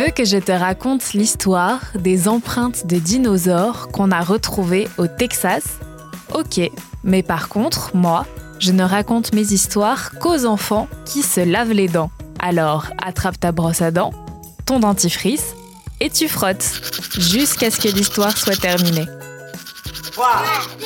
veux que je te raconte l'histoire des empreintes de dinosaures qu'on a retrouvées au Texas? Ok, mais par contre, moi, je ne raconte mes histoires qu'aux enfants qui se lavent les dents. Alors, attrape ta brosse à dents, ton dentifrice, et tu frottes, jusqu'à ce que l'histoire soit terminée. 3, 2,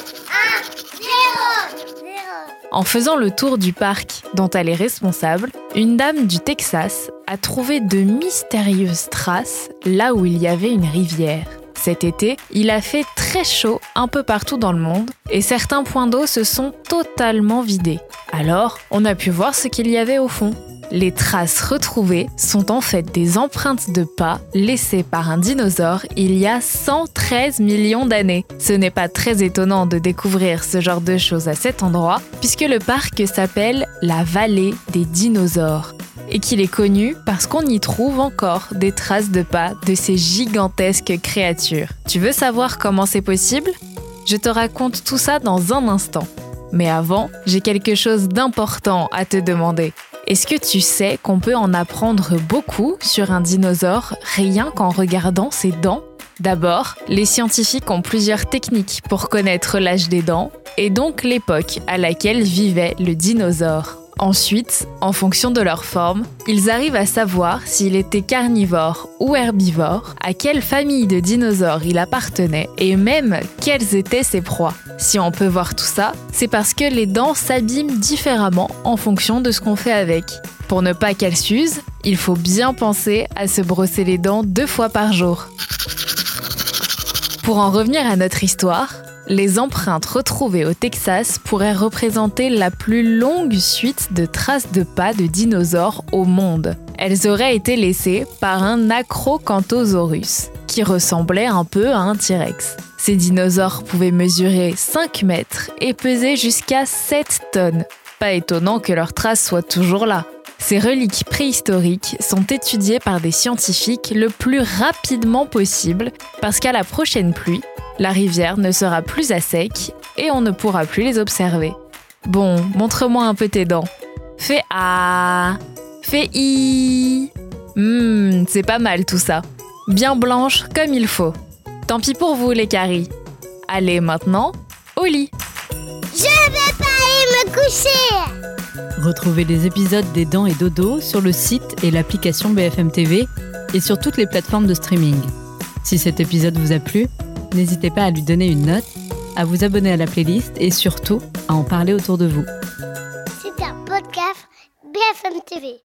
1, 0. En faisant le tour du parc dont elle est responsable, une dame du Texas a trouvé de mystérieuses traces là où il y avait une rivière. Cet été, il a fait très chaud un peu partout dans le monde et certains points d'eau se sont totalement vidés. Alors, on a pu voir ce qu'il y avait au fond. Les traces retrouvées sont en fait des empreintes de pas laissées par un dinosaure il y a 113 millions d'années. Ce n'est pas très étonnant de découvrir ce genre de choses à cet endroit, puisque le parc s'appelle la vallée des dinosaures et qu'il est connu parce qu'on y trouve encore des traces de pas de ces gigantesques créatures. Tu veux savoir comment c'est possible? Je te raconte tout ça dans un instant. Mais avant, j'ai quelque chose d'important à te demander. Est-ce que tu sais qu'on peut en apprendre beaucoup sur un dinosaure rien qu'en regardant ses dents? D'abord, les scientifiques ont plusieurs techniques pour connaître l'âge des dents et donc l'époque à laquelle vivait le dinosaure. Ensuite, en fonction de leur forme, ils arrivent à savoir s'il était carnivore ou herbivore, à quelle famille de dinosaures il appartenait et même quelles étaient ses proies. Si on peut voir tout ça, c'est parce que les dents s'abîment différemment en fonction de ce qu'on fait avec. Pour ne pas qu'elles s'usent, il faut bien penser à se brosser les dents 2 fois par jour. Pour en revenir à notre histoire, les empreintes retrouvées au Texas pourraient représenter la plus longue suite de traces de pas de dinosaures au monde. Elles auraient été laissées par un Acrocanthosaurus, qui ressemblait un peu à un T-Rex. Ces dinosaures pouvaient mesurer 5 mètres et peser jusqu'à 7 tonnes. Pas étonnant que leurs traces soient toujours là. Ces reliques préhistoriques sont étudiées par des scientifiques le plus rapidement possible parce qu'à la prochaine pluie, la rivière ne sera plus à sec et on ne pourra plus les observer. Bon, montre-moi un peu tes dents. Fais A, fais I. C'est pas mal tout ça. Bien blanche comme il faut. Tant pis pour vous les caries. Allez maintenant, au lit. Je vais pas aller me coucher. Retrouvez les épisodes des Dents et Dodo sur le site et l'application BFM TV et sur toutes les plateformes de streaming. Si cet épisode vous a plu, n'hésitez pas à lui donner une note, à vous abonner à la playlist et surtout à en parler autour de vous. C'est un podcast BFM TV.